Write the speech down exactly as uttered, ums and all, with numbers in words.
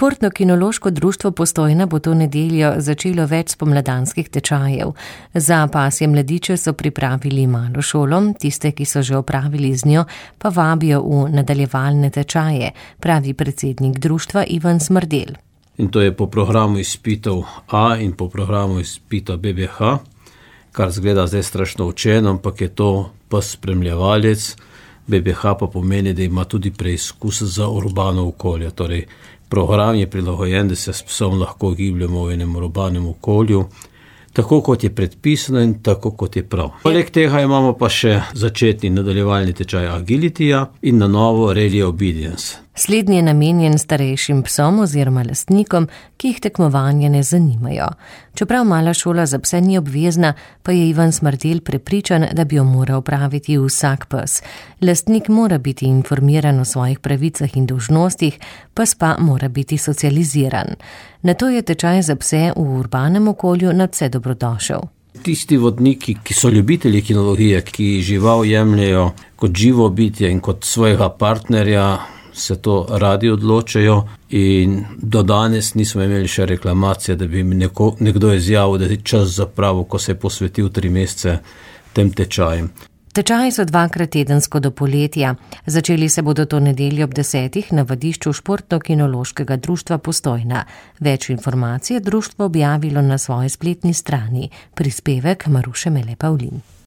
Športno-kinološko društvo Postojna bo to nedeljo začelo več spomladanskih tečajev. Za pasje mladiče so pripravili malo šolo, tiste, ki so že opravili z njo, pa vabijo v nadaljevalne tečaje, pravi predsednik društva Ivan Smrdelj. In to je po programu izpitov A in po programu izpita B B H, kar zgleda zdaj strašno učeno, ampak je to pes spremljevalec. B B H pa pomeni, da ima tudi preizkus za urbano okolje. Torej, program je prilagojen, da se s psom lahko gibljemo v enem urbanem okolju, tako kot je predpisano in tako kot je prav. Poleg tega imamo pa še začetni nadaljevalni tečaj agilitija in na novo rally obedience. Slednji je namenjen starejšim psom oziroma lastnikom, ki jih tekmovanje ne zanimajo. Čeprav mala šola za pse ni obvezna, pa je Ivan Smrdelj prepričan, da bi jo moral opraviti vsak pes. Lastnik mora biti informiran o svojih pravicah in dolžnostih, pes pa mora biti socializiran. Nato je tečaj za pse v urbanem okolju nadvse dobrodošel. Tisti vodniki, ki so ljubitelji kinologije, ki žival jemljajo kot živo bitje in kot svojega partnerja, se to radi odločajo in do danes nismo imeli še reklamacije, da bi mi neko, nekdo izjavil, da je čas zapravo, ko se je posvetil tri mesece tem tečajem. Tečaji so dvakrat tedensko do poletja. Začeli se bodo to nedeljo ob desetih na vadišču Športno-kinološkega društva Postojna. Več informacij je društvo objavilo na svoji spletni strani. Prispevek Maruše Mele Pavlin.